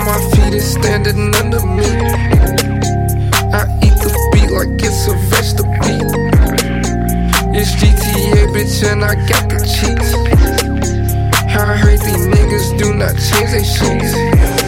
my feet is standing under me. I eat the beat like it's a vegetable. It's GTA, bitch, and I got the cheats. I heard these niggas do not change they sheets.